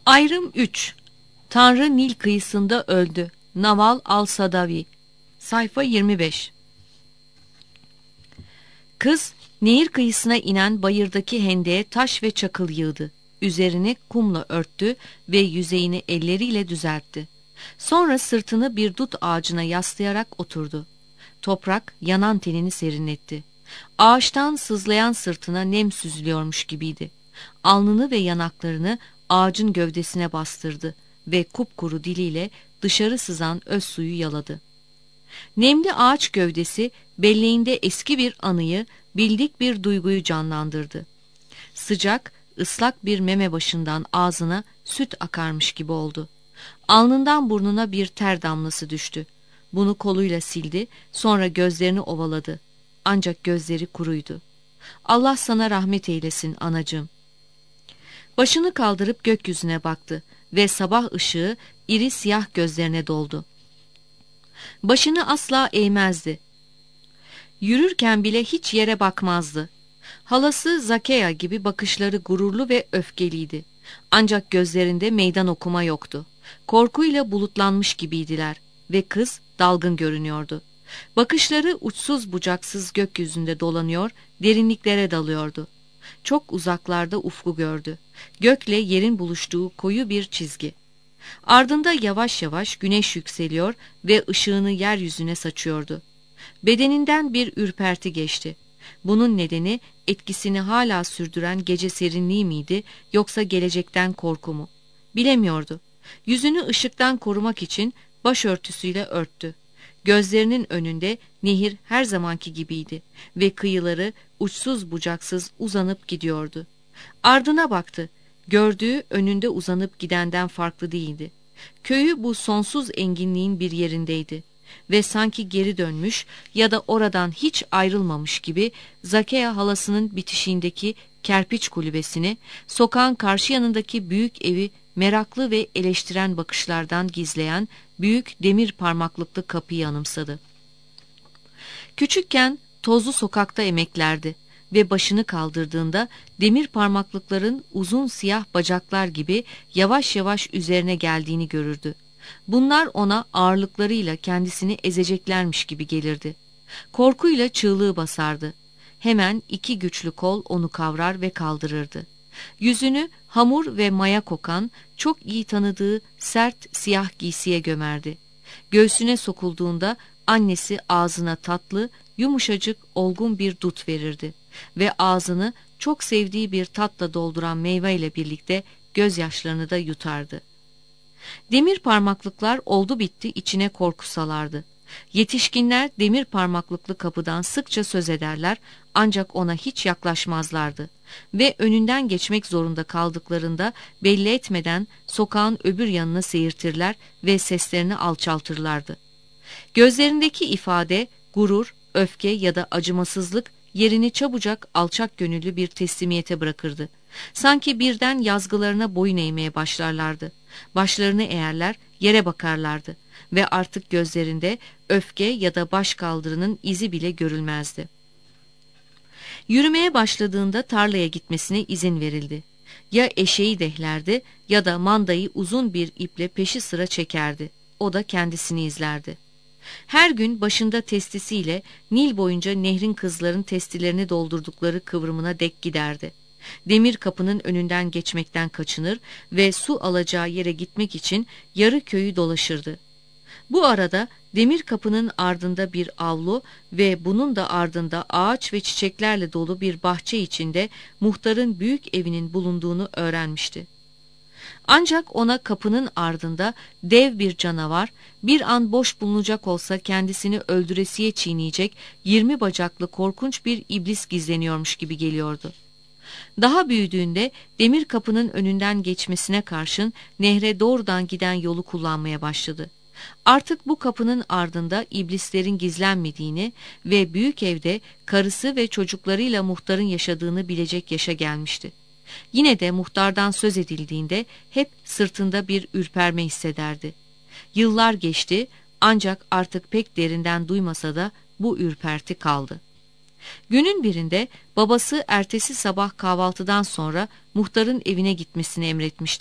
Ayrım 3. Tanrı Nil kıyısında öldü. Naval Al-Sadavi. Sayfa 25. Kız, nehir kıyısına inen bayırdaki hendeğe taş ve çakıl yığdı. Üzerini kumla örttü ve yüzeyini elleriyle düzeltti. Sonra sırtını bir dut ağacına yaslayarak oturdu. Toprak yanan tenini serinletti. Ağaçtan sızlayan sırtına nem süzülüyormuş gibiydi. Alnını ve yanaklarını ağacın gövdesine bastırdı ve kupkuru diliyle dışarı sızan öz suyu yaladı. Nemli ağaç gövdesi belleğinde eski bir anıyı, bildik bir duyguyu canlandırdı. Sıcak, ıslak bir meme başından ağzına süt akarmış gibi oldu. Alnından burnuna bir ter damlası düştü. Bunu koluyla sildi, sonra gözlerini ovaladı. Ancak gözleri kuruydu. Allah sana rahmet eylesin anacığım. Başını kaldırıp gökyüzüne baktı ve sabah ışığı iri siyah gözlerine doldu. Başını asla eğmezdi. Yürürken bile hiç yere bakmazdı. Halası Zakea gibi bakışları gururlu ve öfkeliydi. Ancak gözlerinde meydan okuma yoktu. Korkuyla bulutlanmış gibiydiler ve kız dalgın görünüyordu. Bakışları uçsuz bucaksız gökyüzünde dolanıyor, derinliklere dalıyordu. Çok uzaklarda ufku gördü. Gökle yerin buluştuğu koyu bir çizgi. Ardında yavaş yavaş güneş yükseliyor ve ışığını yeryüzüne saçıyordu. Bedeninden bir ürperti geçti. Bunun nedeni etkisini hala sürdüren gece serinliği miydi yoksa gelecekten korku mu? Bilemiyordu. Yüzünü ışıktan korumak için başörtüsüyle örttü. Gözlerinin önünde nehir her zamanki gibiydi ve kıyıları uçsuz bucaksız uzanıp gidiyordu. Ardına baktı. Gördüğü önünde uzanıp gidenden farklı değildi. Köyü bu sonsuz enginliğin bir yerindeydi ve sanki geri dönmüş ya da oradan hiç ayrılmamış gibi Zakea halasının bitişiğindeki kerpiç kulübesini, sokağın karşı yanındaki büyük evi meraklı ve eleştiren bakışlardan gizleyen büyük demir parmaklıklı kapıyı anımsadı. Küçükken tozlu sokakta emeklerdi ve başını kaldırdığında demir parmaklıkların uzun siyah bacaklar gibi yavaş yavaş üzerine geldiğini görürdü. Bunlar ona ağırlıklarıyla kendisini ezeceklermiş gibi gelirdi. Korkuyla çığlığı basardı. Hemen iki güçlü kol onu kavrar ve kaldırırdı. Yüzünü hamur ve maya kokan, çok iyi tanıdığı sert siyah giysiye gömerdi. Göğsüne sokulduğunda annesi ağzına tatlı, yumuşacık, olgun bir dut verirdi ve ağzını çok sevdiği bir tatla dolduran meyveyle birlikte gözyaşlarını da yutardı. Demir parmaklıklar oldu bitti içine korku salardı. Yetişkinler demir parmaklıklı kapıdan sıkça söz ederler ancak ona hiç yaklaşmazlardı ve önünden geçmek zorunda kaldıklarında belli etmeden sokağın öbür yanına seyirtirler ve seslerini alçaltırlardı. Gözlerindeki ifade gurur, öfke ya da acımasızlık yerini çabucak alçak gönüllü bir teslimiyete bırakırdı. Sanki birden yazgılarına boyun eğmeye başlarlardı. Başlarını eğerler, yere bakarlardı ve artık gözlerinde öfke ya da baş kaldırının izi bile görülmezdi. Yürümeye başladığında tarlaya gitmesine izin verildi. Ya eşeği dehlerdi ya da mandayı uzun bir iple peşi sıra çekerdi. O da kendisini izlerdi. Her gün başında testisiyle Nil boyunca nehrin kızların testilerini doldurdukları kıvrımına dek giderdi. Demir kapının önünden geçmekten kaçınır ve su alacağı yere gitmek için yarı köyü dolaşırdı. Bu arada demir kapının ardında bir avlu ve bunun da ardında ağaç ve çiçeklerle dolu bir bahçe içinde muhtarın büyük evinin bulunduğunu öğrenmişti. Ancak ona kapının ardında dev bir canavar, bir an boş bulunacak olsa kendisini öldüresiye çiğneyecek 20 bacaklı korkunç bir iblis gizleniyormuş gibi geliyordu. Daha büyüdüğünde demir kapının önünden geçmesine karşın nehre doğrudan giden yolu kullanmaya başladı. Artık bu kapının ardında iblislerin gizlenmediğini ve büyük evde karısı ve çocuklarıyla muhtarın yaşadığını bilecek yaşa gelmişti. Yine de muhtardan söz edildiğinde hep sırtında bir ürperme hissederdi. Yıllar geçti ancak artık pek derinden duymasa da bu ürperti kaldı. Günün birinde babası ertesi sabah kahvaltıdan sonra muhtarın evine gitmesini emretmişti.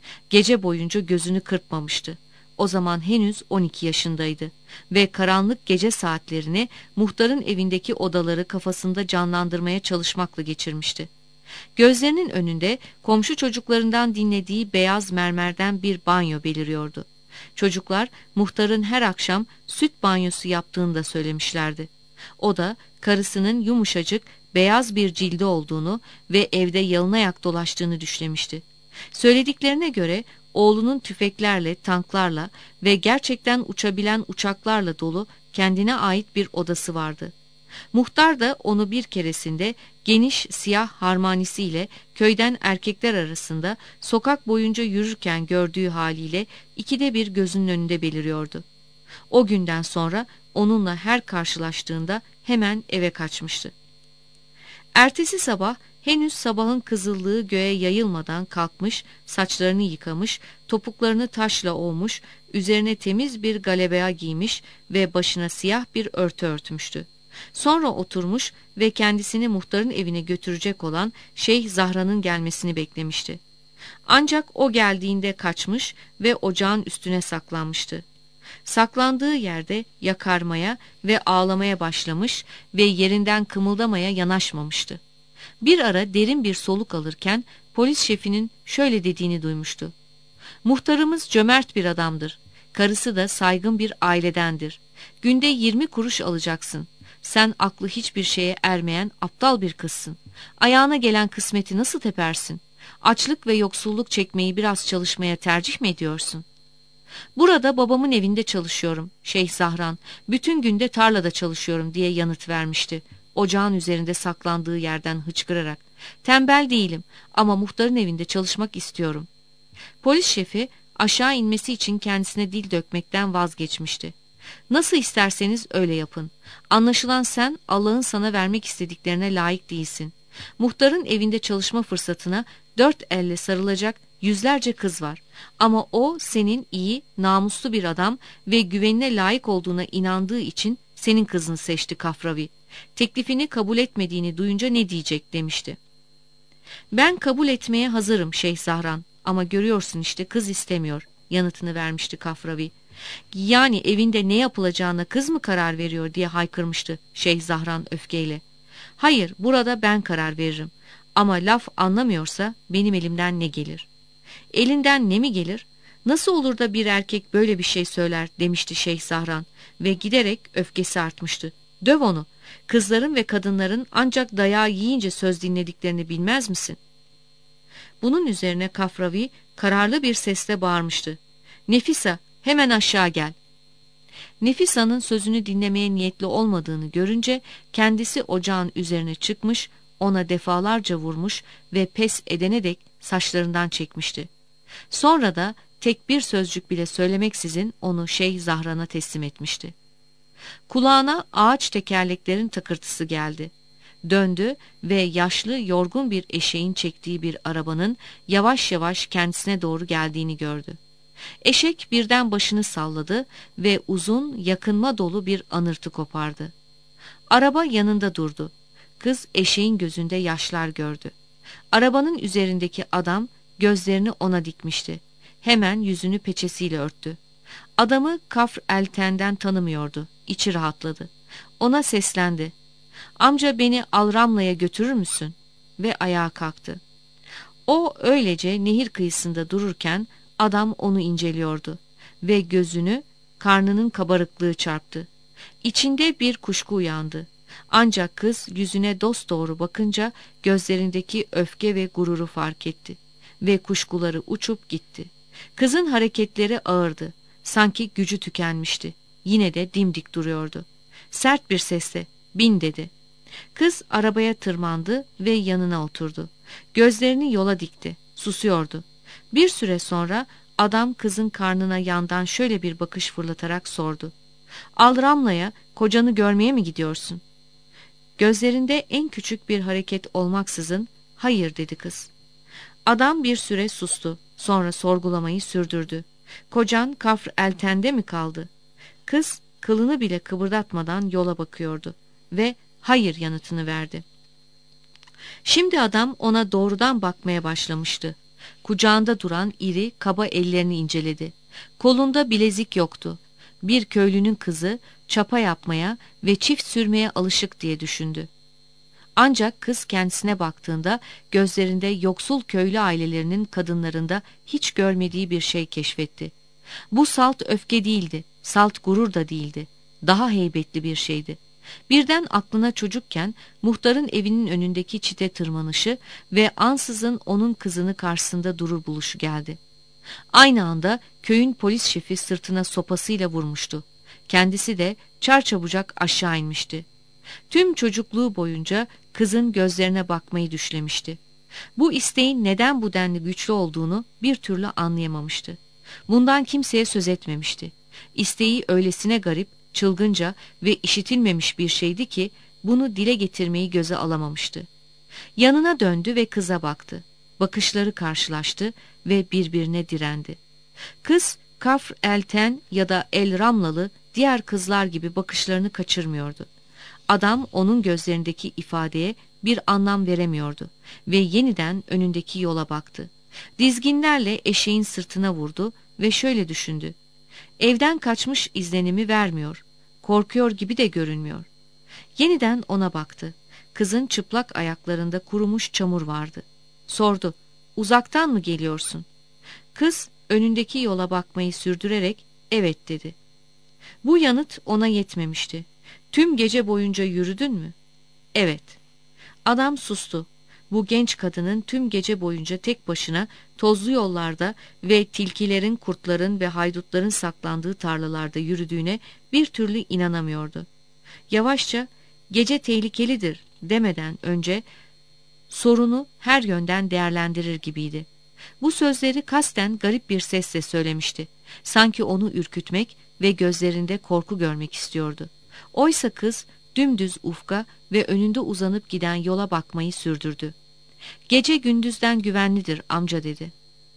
Gece boyunca gözünü kırpmamıştı. O zaman henüz 12 yaşındaydı ve karanlık gece saatlerini muhtarın evindeki odaları kafasında canlandırmaya çalışmakla geçirmişti. Gözlerinin önünde komşu çocuklarından dinlediği beyaz mermerden bir banyo beliriyordu. Çocuklar muhtarın her akşam süt banyosu yaptığını da söylemişlerdi. O da karısının yumuşacık beyaz bir cildi olduğunu ve evde yalınayak dolaştığını düşlemişti. Söylediklerine göre oğlunun tüfeklerle, tanklarla ve gerçekten uçabilen uçaklarla dolu kendine ait bir odası vardı. Muhtar da onu bir keresinde geniş siyah harmanisiyle köyden erkekler arasında sokak boyunca yürürken gördüğü haliyle ikide bir gözünün önünde beliriyordu. O günden sonra onunla her karşılaştığında hemen eve kaçmıştı. Ertesi sabah henüz sabahın kızıllığı göğe yayılmadan kalkmış, saçlarını yıkamış, topuklarını taşla ovmuş, üzerine temiz bir galebea giymiş ve başına siyah bir örtü örtmüştü. Sonra oturmuş ve kendisini muhtarın evine götürecek olan Şeyh Zahra'nın gelmesini beklemişti. Ancak o geldiğinde kaçmış ve ocağın üstüne saklanmıştı. Saklandığı yerde yakarmaya ve ağlamaya başlamış ve yerinden kımıldamaya yanaşmamıştı. Bir ara derin bir soluk alırken polis şefinin şöyle dediğini duymuştu. Muhtarımız cömert bir adamdır. Karısı da saygın bir ailedendir. Günde 20 kuruş alacaksın. Sen aklı hiçbir şeye ermeyen aptal bir kızsın. Ayağına gelen kısmeti nasıl tepersin? Açlık ve yoksulluk çekmeyi biraz çalışmaya tercih mi ediyorsun? Burada babamın evinde çalışıyorum Şeyh Zahran. Bütün günde tarlada çalışıyorum diye yanıt vermişti. Ocağın üzerinde saklandığı yerden hıçkırarak. Tembel değilim ama muhtarın evinde çalışmak istiyorum. Polis şefi aşağı inmesi için kendisine dil dökmekten vazgeçmişti. Nasıl isterseniz öyle yapın. Anlaşılan sen Allah'ın sana vermek istediklerine layık değilsin. Muhtarın evinde çalışma fırsatına dört elle sarılacak yüzlerce kız var. Ama o senin iyi, namuslu bir adam ve güvenine layık olduğuna inandığı için senin kızını seçti Kafravi. Teklifini kabul etmediğini duyunca ne diyecek demişti. Ben kabul etmeye hazırım Şeyh Zahran ama görüyorsun işte kız istemiyor yanıtını vermişti Kafravi. Yani evinde ne yapılacağına kız mı karar veriyor diye haykırmıştı Şeyh Zahran öfkeyle. Hayır, burada ben karar veririm ama laf anlamıyorsa benim elimden ne gelir? Elinden ne mi gelir? Nasıl olur da bir erkek böyle bir şey söyler demişti Şeyh Zahran ve giderek öfkesi artmıştı. Döv onu. Kızların ve kadınların ancak dayağı yiyince söz dinlediklerini bilmez misin? Bunun üzerine Kafravi kararlı bir sesle bağırmıştı. Nefisa, hemen aşağı gel. Nefisa'nın sözünü dinlemeye niyetli olmadığını görünce kendisi ocağın üzerine çıkmış, ona defalarca vurmuş ve pes edene dek saçlarından çekmişti. Sonra da tek bir sözcük bile söylemeksizin onu Şeyh Zahran'a teslim etmişti. Kulağına ağaç tekerleklerin takırtısı geldi. Döndü ve yaşlı, yorgun bir eşeğin çektiği bir arabanın yavaş yavaş kendisine doğru geldiğini gördü. Eşek birden başını salladı ve uzun, yakınma dolu bir anırtı kopardı. Araba yanında durdu. Kız eşeğin gözünde yaşlar gördü. Arabanın üzerindeki adam gözlerini ona dikmişti. Hemen yüzünü peçesiyle örttü. Adamı Kafr Elten'den tanımıyordu. İçi rahatladı. Ona seslendi. Amca beni Alramla'ya götürür müsün? Ve ayağa kalktı. O öylece nehir kıyısında dururken adam onu inceliyordu ve gözünü karnının kabarıklığı çarptı. İçinde bir kuşku uyandı. Ancak kız yüzüne dosdoğru bakınca gözlerindeki öfke ve gururu fark etti ve kuşkuları uçup gitti. Kızın hareketleri ağırdı. Sanki gücü tükenmişti. Yine de dimdik duruyordu. Sert bir sesle bin dedi. Kız arabaya tırmandı ve yanına oturdu. Gözlerini yola dikti. Susuyordu. Bir süre sonra adam kızın karnına yandan şöyle bir bakış fırlatarak sordu. Alramla'ya kocanı görmeye mi gidiyorsun? Gözlerinde en küçük bir hareket olmaksızın hayır dedi kız. Adam bir süre sustu. Sonra sorgulamayı sürdürdü. Kocan Kafr Elten'de mi kaldı? Kız kılını bile kıpırdatmadan yola bakıyordu ve hayır yanıtını verdi. Şimdi adam ona doğrudan bakmaya başlamıştı. Kucağında duran iri, kaba ellerini inceledi. Kolunda bilezik yoktu. Bir köylünün kızı çapa yapmaya ve çift sürmeye alışık diye düşündü. Ancak kız kendisine baktığında gözlerinde yoksul köylü ailelerinin kadınlarında hiç görmediği bir şey keşfetti. Bu salt öfke değildi, salt gurur da değildi. Daha heybetli bir şeydi. Birden aklına çocukken muhtarın evinin önündeki çite tırmanışı ve ansızın onun kızını karşısında durur buluşu geldi. Aynı anda köyün polis şefi sırtına sopasıyla vurmuştu. Kendisi de çarçabucak aşağı inmişti. Tüm çocukluğu boyunca kızın gözlerine bakmayı düşlemişti. Bu isteğin neden bu denli güçlü olduğunu bir türlü anlayamamıştı. Bundan kimseye söz etmemişti. İsteği öylesine garip, çılgınca ve işitilmemiş bir şeydi ki bunu dile getirmeyi göze alamamıştı. Yanına döndü ve kıza baktı. Bakışları karşılaştı ve birbirine direndi. Kız Kafr Elten ya da El Ramlalı diğer kızlar gibi bakışlarını kaçırmıyordu. Adam onun gözlerindeki ifadeye bir anlam veremiyordu ve yeniden önündeki yola baktı. Dizginlerle eşeğin sırtına vurdu ve şöyle düşündü. Evden kaçmış izlenimi vermiyor, korkuyor gibi de görünmüyor. Yeniden ona baktı. Kızın çıplak ayaklarında kurumuş çamur vardı. Sordu, uzaktan mı geliyorsun? Kız önündeki yola bakmayı sürdürerek evet dedi. Bu yanıt ona yetmemişti. Tüm gece boyunca yürüdün mü? Evet. Adam sustu. Bu genç kadının tüm gece boyunca tek başına tozlu yollarda ve tilkilerin, kurtların ve haydutların saklandığı tarlalarda yürüdüğüne bir türlü inanamıyordu. Yavaşça gece tehlikelidir demeden önce sorunu her yönden değerlendirir gibiydi. Bu sözleri kasten garip bir sesle söylemişti. Sanki onu ürkütmek ve gözlerinde korku görmek istiyordu. Oysa kız dümdüz ufka ve önünde uzanıp giden yola bakmayı sürdürdü. Gece gündüzden güvenlidir amca dedi.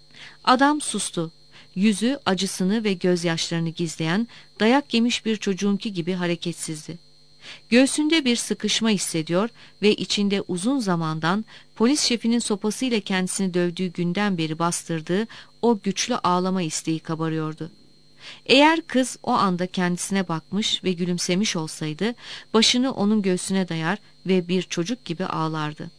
Adam sustu. Yüzü acısını ve gözyaşlarını gizleyen dayak yemiş bir çocuğunki gibi hareketsizdi. Göğsünde bir sıkışma hissediyor ve içinde uzun zamandan polis şefinin sopasıyla kendisini dövdüğü günden beri bastırdığı o güçlü ağlama isteği kabarıyordu. Eğer kız o anda kendisine bakmış ve gülümsemiş olsaydı, başını onun göğsüne dayar ve bir çocuk gibi ağlardı.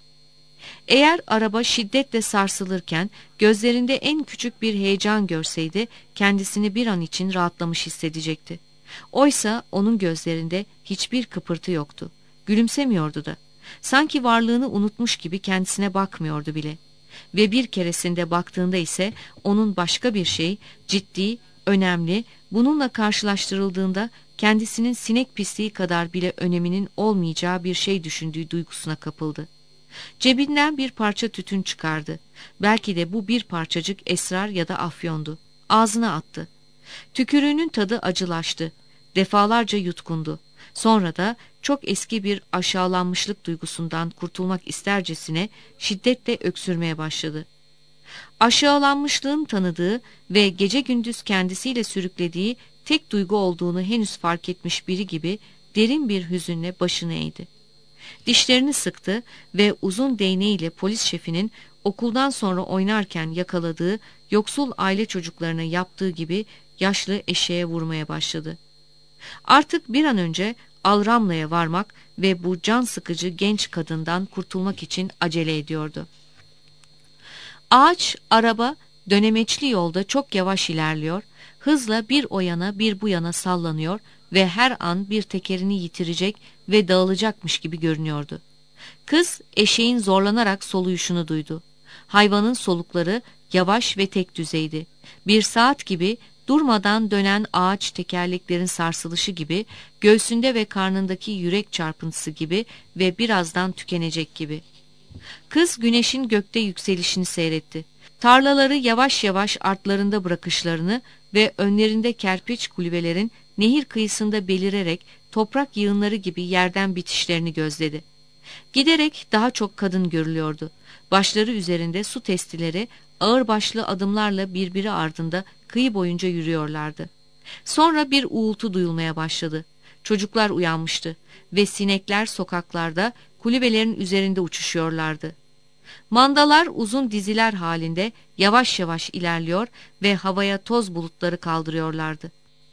Eğer araba şiddetle sarsılırken gözlerinde en küçük bir heyecan görseydi, kendisini bir an için rahatlamış hissedecekti. Oysa onun gözlerinde hiçbir kıpırtı yoktu. Gülümsemiyordu da. Sanki varlığını unutmuş gibi kendisine bakmıyordu bile. Ve bir keresinde baktığında ise onun başka bir şey, ciddi, önemli, bununla karşılaştırıldığında kendisinin sinek pisliği kadar bile öneminin olmayacağı bir şey düşündüğü duygusuna kapıldı. Cebinden bir parça tütün çıkardı. Belki de bu bir parçacık esrar ya da afyondu. Ağzına attı. Tükürüğünün tadı acılaştı. Defalarca yutkundu. Sonra da çok eski bir aşağılanmışlık duygusundan kurtulmak istercesine şiddetle öksürmeye başladı. Aşağılanmışlığın tanıdığı ve gece gündüz kendisiyle sürüklediği tek duygu olduğunu henüz fark etmiş biri gibi derin bir hüzünle başını eğdi. Dişlerini sıktı ve uzun değneğiyle polis şefinin okuldan sonra oynarken yakaladığı yoksul aile çocuklarına yaptığı gibi yaşlı eşeğe vurmaya başladı. Artık bir an önce Alramla'ya varmak ve bu can sıkıcı genç kadından kurtulmak için acele ediyordu. Ağaç, araba dönemeçli yolda çok yavaş ilerliyor, hızla bir o yana bir bu yana sallanıyor ve her an bir tekerini yitirecek ve dağılacakmış gibi görünüyordu. Kız eşeğin zorlanarak soluyuşunu duydu. Hayvanın solukları yavaş ve tek düzeydi. Bir saat gibi durmadan dönen ağaç tekerleklerin sarsılışı gibi, göğsünde ve karnındaki yürek çarpıntısı gibi ve birazdan tükenecek gibi. Kız güneşin gökte yükselişini seyretti. Tarlaları yavaş yavaş artlarında bırakışlarını ve önlerinde kerpiç kulübelerin nehir kıyısında belirerek toprak yığınları gibi yerden bitişlerini gözledi. Giderek daha çok kadın görülüyordu. Başları üzerinde su testileri ağırbaşlı adımlarla birbiri ardında kıyı boyunca yürüyorlardı. Sonra bir uğultu duyulmaya başladı. Çocuklar uyanmıştı ve sinekler sokaklarda kulübelerin üzerinde uçuşuyorlardı. Mandalar uzun diziler halinde yavaş yavaş ilerliyor ve havaya toz bulutları kaldırıyorlardı.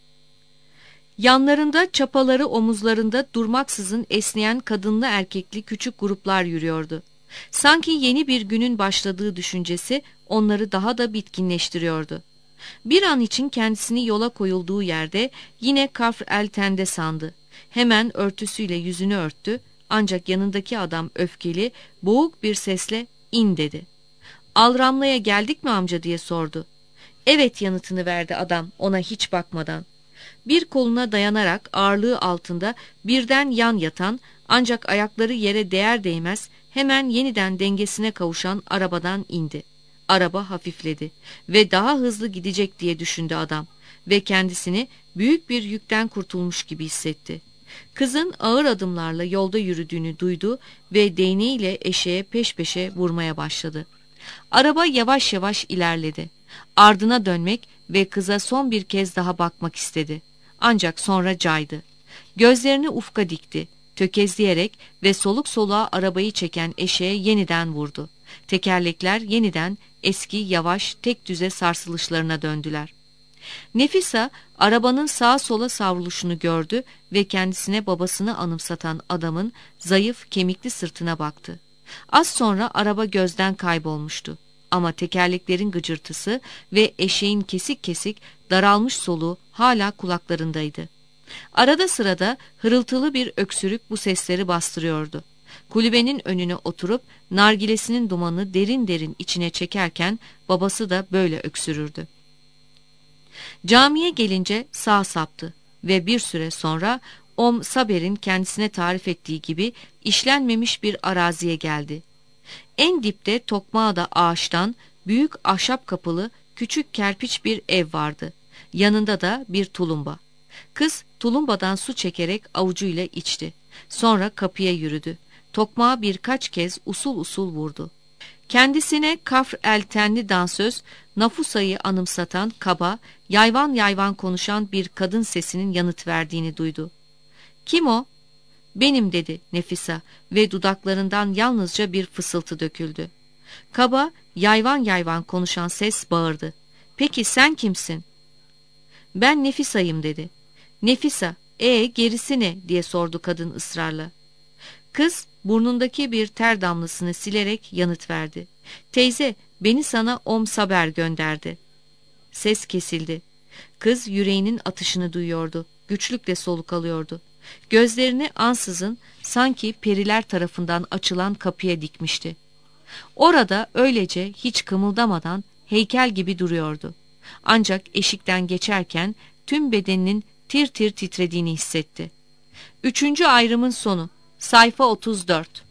Yanlarında, çapaları omuzlarında durmaksızın esneyen kadınlı erkekli küçük gruplar yürüyordu. Sanki yeni bir günün başladığı düşüncesi onları daha da bitkinleştiriyordu. Bir an için kendisini yola koyulduğu yerde yine Kafr el Tende sandı. Hemen örtüsüyle yüzünü örttü, ancak yanındaki adam öfkeli, boğuk bir sesle "İn" dedi. "Alramla'ya geldik mi amca?" diye sordu. "Evet" yanıtını verdi adam ona hiç bakmadan. Bir koluna dayanarak ağırlığı altında birden yan yatan, ancak ayakları yere değer değmez hemen yeniden dengesine kavuşan arabadan indi. Araba hafifledi ve daha hızlı gidecek diye düşündü adam ve kendisini büyük bir yükten kurtulmuş gibi hissetti. Kızın ağır adımlarla yolda yürüdüğünü duydu ve değneğiyle eşeğe peş peşe vurmaya başladı. Araba yavaş yavaş ilerledi. Ardına dönmek ve kıza son bir kez daha bakmak istedi. Ancak sonra caydı. Gözlerini ufka dikti, tökezleyerek ve soluk soluğa arabayı çeken eşeğe yeniden vurdu. Tekerlekler yeniden eski yavaş tek düze sarsılışlarına döndüler. Nefisa arabanın sağa sola savruluşunu gördü ve kendisine babasını anımsatan adamın zayıf kemikli sırtına baktı. Az sonra araba gözden kaybolmuştu. Ama tekerleklerin gıcırtısı ve eşeğin kesik kesik daralmış soluğu hala kulaklarındaydı. Arada sırada hırıltılı bir öksürük bu sesleri bastırıyordu. Kulübenin önüne oturup nargilesinin dumanını derin derin içine çekerken babası da böyle öksürürdü. Camiye gelince sağ saptı ve bir süre sonra Saber'in kendisine tarif ettiği gibi işlenmemiş bir araziye geldi. En dipte tokmağda ağaçtan büyük ahşap kapılı küçük kerpiç bir ev vardı. Yanında da bir tulumba. Kız tulumbadan su çekerek avucuyla içti. Sonra kapıya yürüdü. Tokmağa birkaç kez usul usul vurdu. Kendisine Kafr el Tenli dansöz Nafusa'yı anımsatan kaba, yayvan yayvan konuşan bir kadın sesinin yanıt verdiğini duydu. "Kim o?" "Benim" dedi Nefisa ve dudaklarından yalnızca bir fısıltı döküldü. Kaba, yayvan yayvan konuşan ses bağırdı. "Peki sen kimsin?" "Ben Nefisa'yım" dedi. "Nefisa, gerisi ne?" diye sordu kadın ısrarla. Kız burnundaki bir ter damlasını silerek yanıt verdi. "Teyze, beni sana Saber gönderdi." Ses kesildi. Kız yüreğinin atışını duyuyordu. Güçlükle soluk alıyordu. Gözlerini ansızın sanki periler tarafından açılan kapıya dikmişti. Orada öylece hiç kımıldamadan heykel gibi duruyordu. Ancak eşikten geçerken tüm bedeninin tir tir titrediğini hissetti. 3. ayrımın sonu. Sayfa 34.